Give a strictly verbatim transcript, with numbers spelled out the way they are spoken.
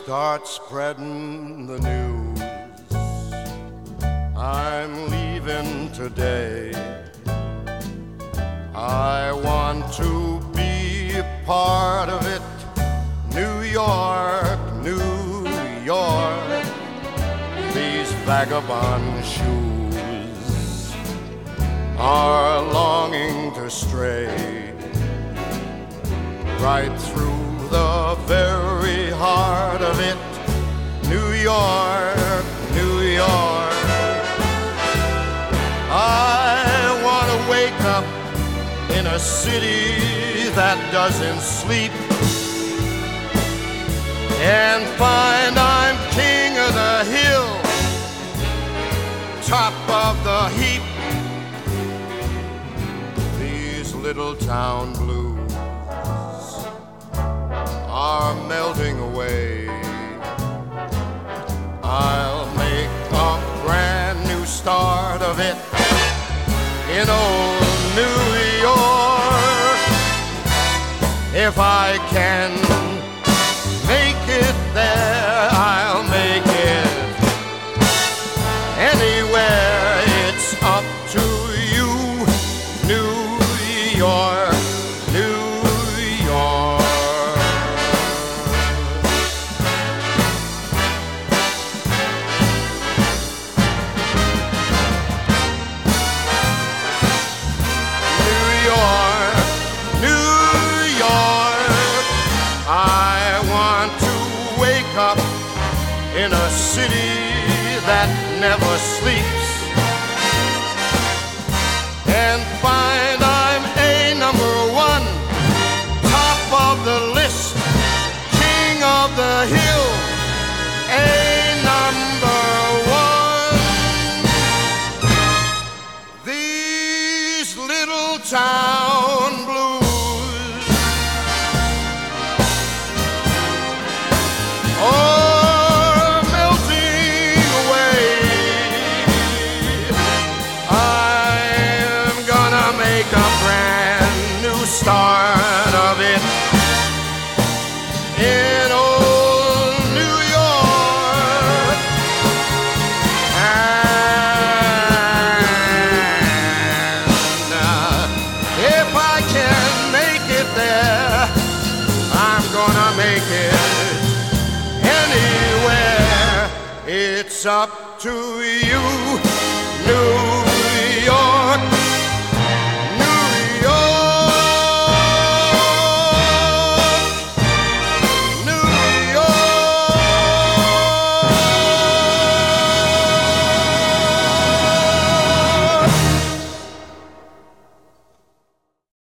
start spreading the news. I'm leaving today. I want to be a part of it. New York, New York, these vagabond shoes are longing to stray right through the very heart of it. New York, New York, I want to wake up in a city that doesn't sleep and find I'm king of the hill, top of the heap. These little town blues are melting away. I'll make a brand new start of it in old New York. If I can make it there, I'll make it anywhere. It's up to you, New York, New York. Up in a city that never sleeps and find I'm a number one, top of the list, king of the hill, a number one. These little town blues are melting away. I'm gonna make a brand new start of it in old New York. And uh, if I can make it there, I'm gonna make it anywhere. It's up to you.